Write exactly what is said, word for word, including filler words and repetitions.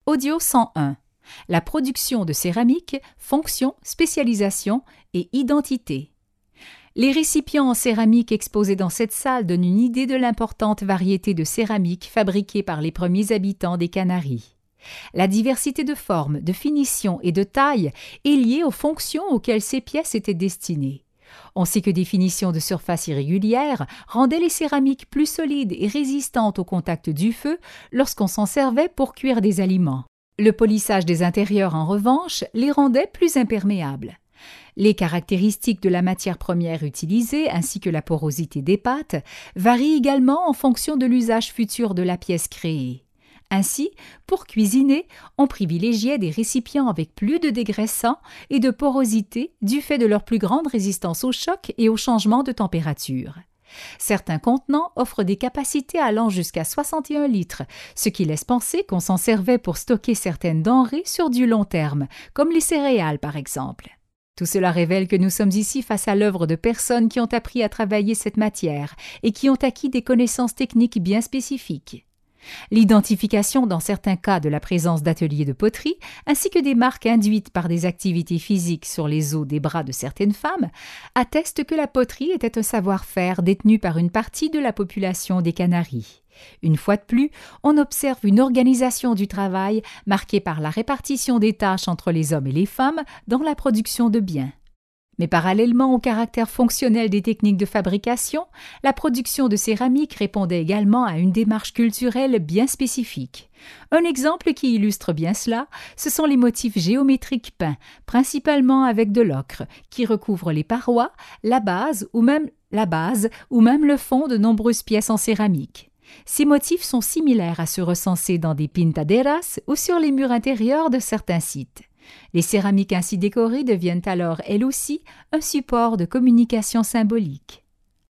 Audio cent un. La production de céramique, fonction, spécialisation et identité. Les récipients en céramique exposés dans cette salle donnent une idée de l'importante variété de céramique fabriquée par les premiers habitants des Canaries. La diversité de formes, de finitions et de tailles est liée aux fonctions auxquelles ces pièces étaient destinées. On sait que des finitions de surface irrégulières rendaient les céramiques plus solides et résistantes au contact du feu lorsqu'on s'en servait pour cuire des aliments. Le polissage des intérieurs, en revanche, les rendait plus imperméables. Les caractéristiques de la matière première utilisée ainsi que la porosité des pâtes varient également en fonction de l'usage futur de la pièce créée. Ainsi, pour cuisiner, on privilégiait des récipients avec plus de dégraissant et de porosité du fait de leur plus grande résistance au choc et au changement de température. Certains contenants offrent des capacités allant jusqu'à soixante et un litres, ce qui laisse penser qu'on s'en servait pour stocker certaines denrées sur du long terme, comme les céréales par exemple. Tout cela révèle que nous sommes ici face à l'œuvre de personnes qui ont appris à travailler cette matière et qui ont acquis des connaissances techniques bien spécifiques. L'identification dans certains cas de la présence d'ateliers de poterie, ainsi que des marques induites par des activités physiques sur les os des bras de certaines femmes, attestent que la poterie était un savoir-faire détenu par une partie de la population des Canaries. Une fois de plus, on observe une organisation du travail marquée par la répartition des tâches entre les hommes et les femmes dans la production de biens. Mais parallèlement au caractère fonctionnel des techniques de fabrication, la production de céramique répondait également à une démarche culturelle bien spécifique. Un exemple qui illustre bien cela, ce sont les motifs géométriques peints, principalement avec de l'ocre, qui recouvrent les parois, la base ou même la base ou même le fond de nombreuses pièces en céramique. Ces motifs sont similaires à ceux recensés dans des pintaderas ou sur les murs intérieurs de certains sites. Les céramiques ainsi décorées deviennent alors, elles aussi, un support de communication symbolique.